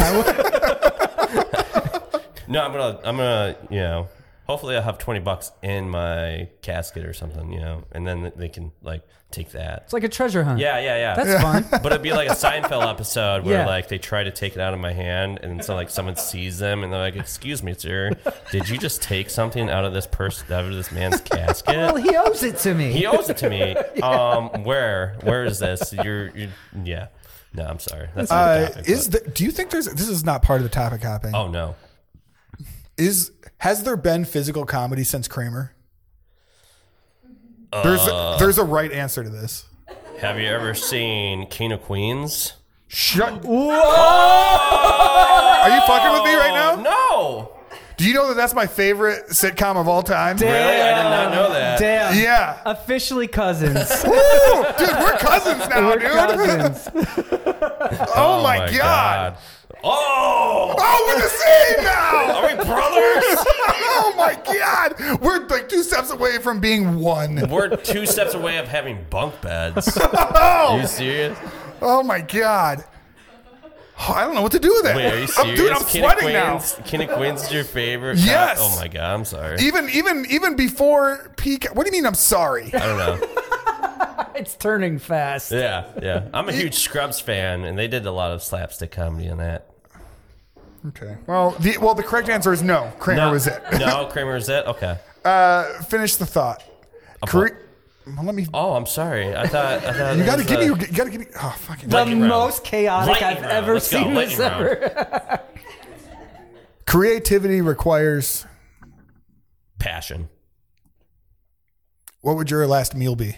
No, I'm gonna I'm gonna you know. Hopefully, I'll have twenty bucks in my casket or something, you know, and then they can like take that. It's like a treasure hunt. Yeah, yeah, yeah. That's fun. But it'd be like a Seinfeld episode where Yeah. like they try to take it out of my hand, and so like someone sees them and they're like, "Excuse me, sir, did you just take something out of this person, out of this man's casket?" Well, he owes it to me. He owes it to me. Um, where, where is this? You're, you're yeah. No, I'm sorry. That's not Uh, the topic, is but- the, do you think there's this is not part of the topic hopping? Oh no. Is has there been physical comedy since Kramer? There's Uh, a, there's a right answer to this. Have you ever seen King of Queens? Shut. Whoa! Are you fucking with me right now? No. Do you know that that's my favorite sitcom of all time? Really? I did not know that. Damn. Yeah. Officially cousins. Woo! Dude, we're cousins now, We're dude. cousins. Oh, my, god. Oh! Oh, we're the same now. Are we brothers? Oh my god. We're like two steps away from being one. We're two steps away of having bunk beds. Oh, Are you serious? oh my god. Oh, I don't know what to do with it. Wait, are you I'm, serious? dude, I'm King sweating of now. Queens, King of Queens is your favorite? Yes. Oh my god, I'm sorry. Even even even before peak. What do you mean? I'm sorry. I don't know. It's turning fast. Yeah, yeah. I'm a huge Scrubs fan, and they did a lot of slapstick comedy on that. Okay. Well, the well the correct answer is no. Kramer No, was it. No, Kramer was it? Okay. Uh, finish the thought. Kore- well, let me. Oh, I'm sorry. I thought. I thought You it got to was, give me. uh, You got to give me. Oh, fucking. The Lightning round. most chaotic Lightning I've round. ever Let's go. seen this Lightning round. ever. Creativity requires. Passion. What would your last meal be?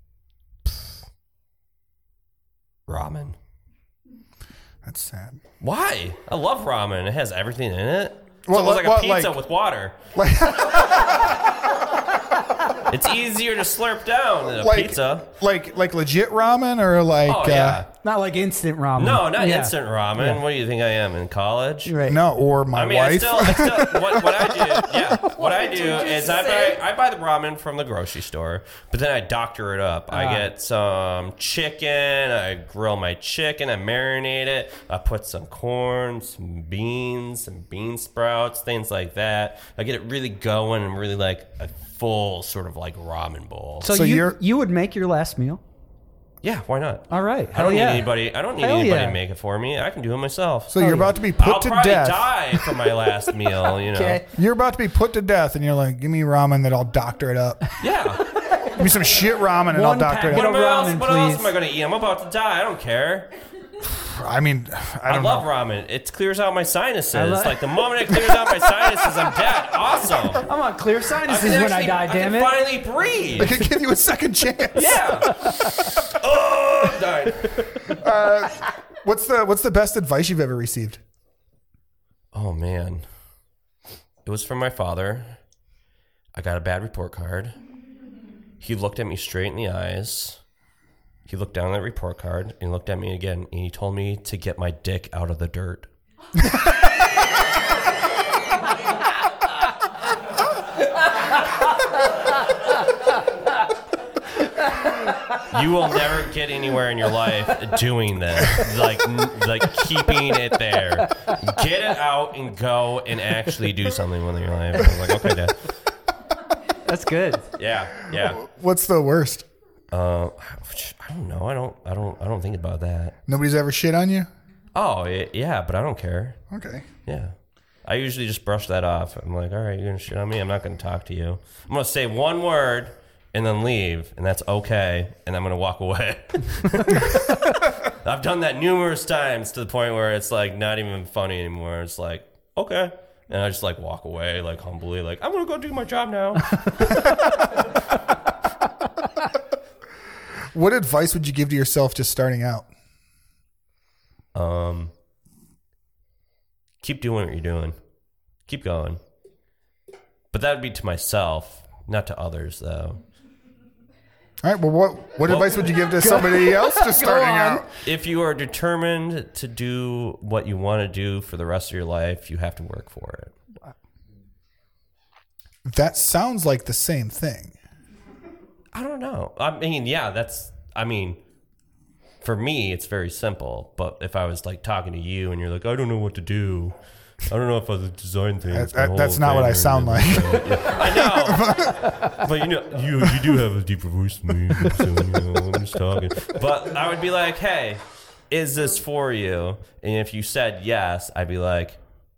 Ramen. That's sad. Why? I love ramen. It has everything in it. It's Well, almost like what- a pizza like- with water. Like, It's easier to slurp down than a like, pizza. like, like legit ramen or like? Oh yeah. Not like instant ramen. No, not Yeah. instant ramen. What do you think I am in college? Right. Uh, no, or my I mean, wife. I still, I still what, what I do, yeah, what I do is I buy, I buy the ramen from the grocery store, but then I doctor it up. I Ah. get some chicken, I grill my chicken, I marinate it, I put some corn, some beans, some bean sprouts, things like that. I get it really going and really like a full sort of like ramen bowl. So, So you you're- you would make your last meal? Yeah, why not? All right. I Hell don't yeah. need anybody. I don't need Hell anybody yeah. to make it for me. I can do it myself. so you're about to be put I'll to probably death. die for my last meal. You know. Okay. You're about to be put to death, and you're like, "Give me ramen that I'll doctor it up. Yeah. Give me some shit ramen, and I'll One doctor it What, packet up." of else, ramen, what else please. am I going to eat? I'm about to die. I don't care. I mean, I I, don't love know. ramen. It clears out my sinuses. I lo- like the moment it clears out my sinuses, I'm dead. Awesome. I'm on clear I sinuses can when I actually- die, damn I it. can finally breathe. I could give you a second chance. Yeah. Oh, I'm dying. What's the What's the best advice you've ever received? Oh man, it was from my father. I got a bad report card. He looked at me straight in the eyes. He looked down at the report card and looked at me again, and he told me to get my dick out of the dirt. You will never get anywhere in your life doing this, like like keeping it there. Get it out and go and actually do something with your life. I was like, okay, Dad. That's good. Yeah, yeah. What's the worst? Uh, I don't know. I don't. I don't. I don't think about that. Nobody's ever shit on you? Oh, yeah, but I don't care. Okay. Yeah. I usually just brush that off. I'm like, all right, you're going to shit on me? I'm not going to talk to you. I'm going to say one word and then leave, and that's okay, and I'm going to walk away. I've done that numerous times to the point where it's like not even funny anymore. It's like, okay. And I just like walk away, like humbly, like, I'm going to go do my job now. What advice would you give to yourself just starting out? Um, keep doing what you're doing. Keep going. But that would be to myself, not to others, though. All right. Well, what what Well- advice would you give to somebody else just starting out? If you are determined to do what you want to do for the rest of your life, you have to work for it. That sounds like the same thing. I don't know. I mean, yeah, that's, I mean, for me, it's very simple. But if I was like talking to you and you're like, I don't know what to do. I don't know if I design things. That- that- that's not what I sound like. I know. But you know, you you do have a deeper voice than me. So, you know, I'm just talking. But I would be like, hey, is this for you? And if you said yes, I'd be like,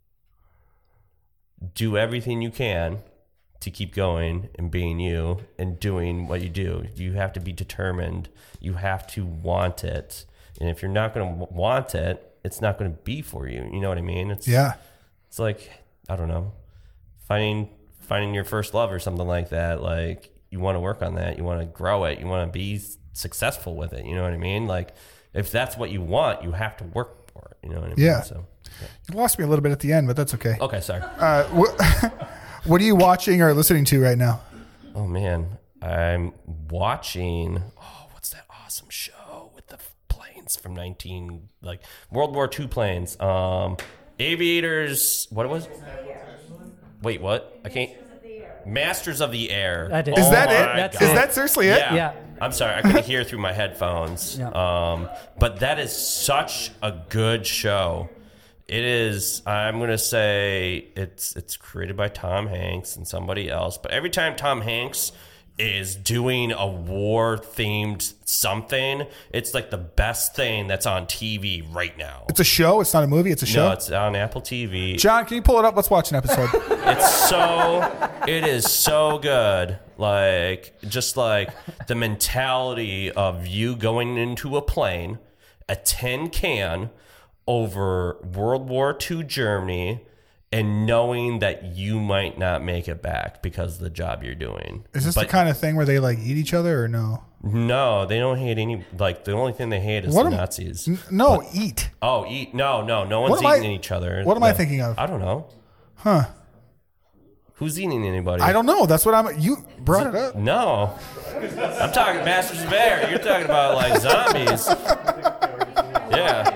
do everything you can to keep going and being you and doing what you do. You have to be determined. You have to want it. And if you're not going to want it, it's not going to be for you. You know what I mean? It's, Yeah. It's like, I don't know, finding finding your first love or something like that. Like, you want to work on that. You want to grow it. You want to be successful with it. You know what I mean? Like, if that's what you want, you have to work for it. You know what I mean? Yeah. So, You lost me a little bit at the end, but that's okay. okay, sorry. Uh, wh- what are you watching or listening to right now? Oh, man. I'm watching, oh, what's that awesome show with the planes from nineteen, like, World War Two planes. Um, Aviators, what was it? Wait, what? I can't. Masters of the Air. That is- Is Oh that my it? That's Is God. that seriously it? Yeah. Yeah. I'm sorry, I couldn't hear through my headphones. Yeah. Um, but that is such a good show. It is. I'm gonna say it's it's created by Tom Hanks and somebody else. But every time Tom Hanks is doing a war themed something, it's like the best thing that's on T V right now. It's a show. It's not a movie. It's a show. No, it's on Apple T V. John, can you pull it up? Let's watch an episode. It's so, it is so good. Like, just like the mentality of you going into a plane, a tin can over World War Two Germany, and knowing that you might not make it back because of the job you're doing. Is this But the kind of thing where they like eat each other or no? no, they don't hate any. Like, the only thing they hate is What the am- Nazis. N- no, eat. Oh, eat? No, no, no What one's am I- eating each other. what am I No. thinking of? I don't know. Huh. Who's eating anybody? I don't know. That's what I'm. You brought it up. No. I'm talking Masters of Air. You're talking about like zombies. Yeah.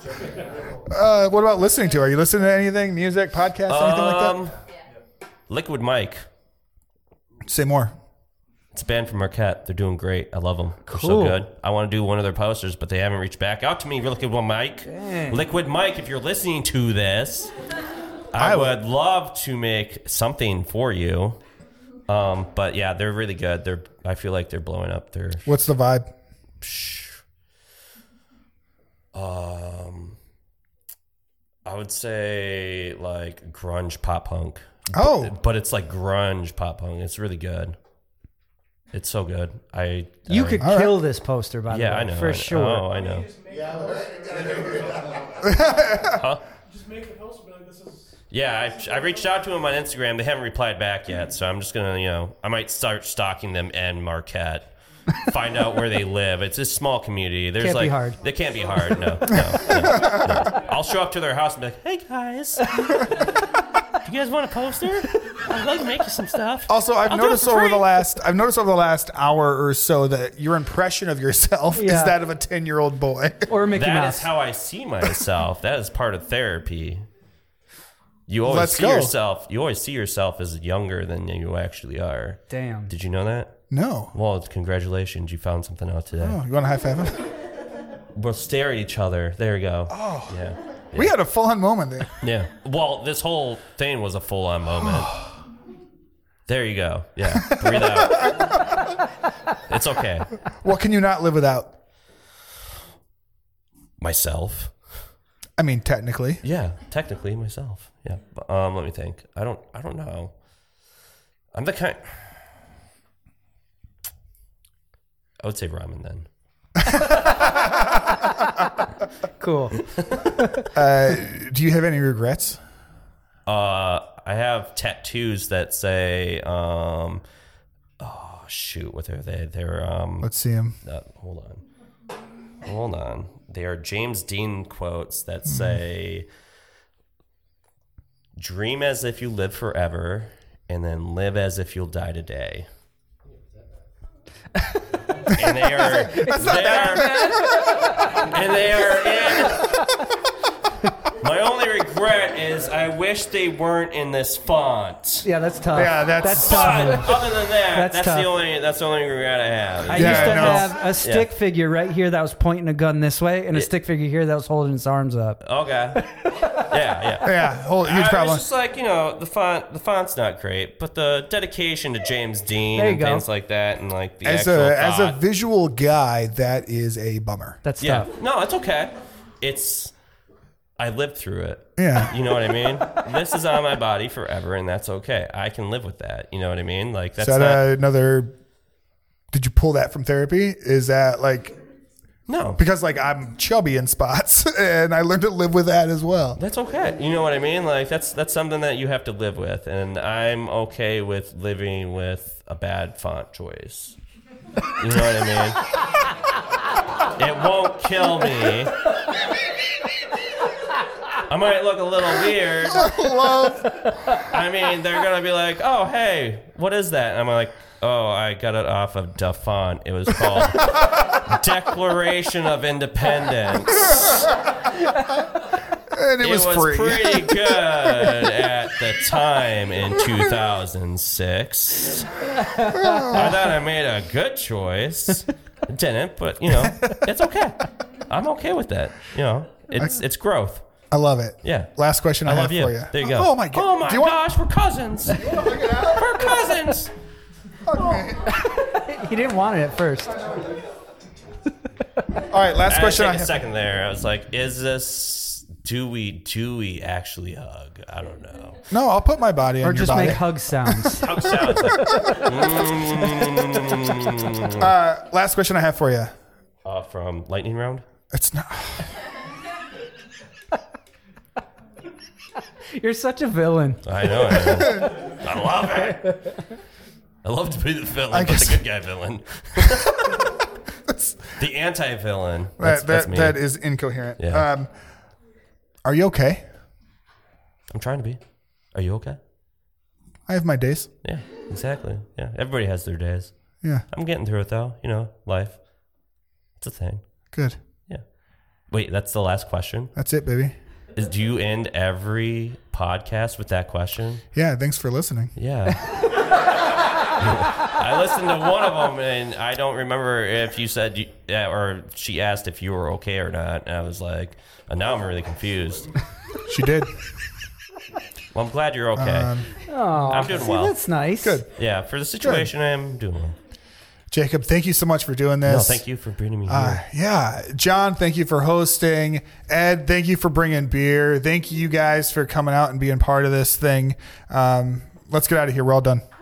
Uh, what about listening to? Are you listening to anything? Music, podcasts, anything like Um, Liquid Mike. that? Say more. It's a band from Marquette. They're doing great. I love them. They're so Cool. good. I want to do one of their posters, but they haven't reached back out to me. Liquid Mike. Liquid Mike, if you're listening to this, I, I would love to make something for you. Um, but yeah, they're really good. They're. I feel like they're blowing up. They're. What's the vibe? Um, I would say like grunge pop punk. Oh. but, but it's like grunge pop punk. It's really good. It's so good. I You I- could All right. kill this poster, by the yeah, way, I know for I know. sure. Oh, I know. Just make the post and be like, this is. Yeah, I, I reached out to them on Instagram. They haven't replied back yet, so I'm just gonna, you know, I might start stalking them and Marquette. Find out where they live. It's a small community. There's Can't be like hard. They can't be hard. No, no, no, no. I'll show up to their house and be like, "Hey guys, do you guys want a poster? I'd like to make you some stuff." Also, I've I'll do it noticed for over free. the last I've noticed over the last hour or so that your impression of yourself Yeah. is that of a ten year old boy. Or Mickey That Mouse. is how I see myself. That is part of therapy. You always Let's see go. yourself. You always see yourself as younger than you actually are. Damn. Did you know that? No. Well, congratulations. You found something out today. Oh, you want to high five him? We'll stare at each other. There you go. Oh. Yeah. We had a full on moment there. Yeah. Well, this whole thing was a full on moment. There you go. Yeah. Breathe out. It's okay. What can you not live without? Myself. I mean, technically. Yeah. Technically, myself. Yeah. But, um. Let me think. I don't. I don't know. I'm the kind. I would say ramen then. Cool. Uh, do you have any regrets? Uh, I have tattoos that say, um, oh shoot, what are they? They're um. Let's see him. Uh, hold on. Hold on. they are James Dean quotes that say, "Dream as if you live forever, and then live as if you'll die today." And they are, they are, and they are in. My only regret is I wish they weren't in this font. Yeah, that's tough. Yeah, that's- that's But tough. other than that, That's that's, tough. the only that's the only regret I have. I Yeah, used to no. have a stick Yeah. figure right here that was pointing a gun this way, and a Yeah. stick figure here that was holding its arms up. Okay. Yeah, yeah. Yeah, whole huge I problem. was just like, you know, the font, the font's not great, but the dedication to James Dean There you and go. things like that, and like the As actual a as a thought. visual guy, that is a bummer. That's yeah, tough. no, it's okay. It's I lived through it. Yeah. You know what I mean? This is on my body forever, and that's okay. I can live with that. You know what I mean? Like that's Is that not, uh, another? Did you pull that from therapy? Is that like no. because like I'm chubby in spots, and I learned to live with that as well. That's okay. You know what I mean? Like that's that's something that you have to live with, and I'm okay with living with a bad font choice. You know what I mean? It won't kill me. I might look a little weird. I mean, they're gonna be like, "Oh, hey, what is that?" And I'm like, "Oh, I got it off of Da Font. It was called Declaration of Independence. And it, It was, was free. pretty good at the time in two thousand six. I thought I made a good choice. Didn't, but you know, it's okay. I'm okay with that. You know, it's it's growth. I love it. Yeah. Last question I, I have love you. for you. There you go. Oh my god. Oh my Do you want- gosh, we're cousins. We're cousins. He didn't want it at first. All right. Last I question took I a have. second there. I was like, is this do we do we actually hug? I don't know. No, I'll put my body Or on your just body. make hug sounds. Hug sounds like Uh, last question I have for you. uh, from Lightning Round. It's not. You're such a villain. I know. I, know. I love it. I love to be the villain, I but guess- the good guy villain. The anti-villain. That's, That, that's that, me. that is incoherent. Yeah. Um, are you okay? I'm trying to be. Are you okay? I have my days. Yeah, exactly. Yeah, everybody has their days. Yeah. I'm getting through it though. You know, life. It's a thing. Good. Yeah. Wait, that's the last question. That's it, baby. Is, do you end every podcast with that question? Yeah. Thanks for listening. Yeah. I listened to one of them, and I don't remember if you said, you, yeah, or she asked if you were okay or not. And I was like, and now I'm really confused. She did. Well, I'm glad you're okay. Um, Oh, I'm doing see, well. That's nice. Good. Yeah, for the situation, I am doing well. Jacob, thank you so much for doing this. No, thank you for bringing me here. Uh, yeah. John, thank you for hosting. Ed, thank you for bringing beer. Thank you guys for coming out and being part of this thing. Um, let's get out of here. We're all done.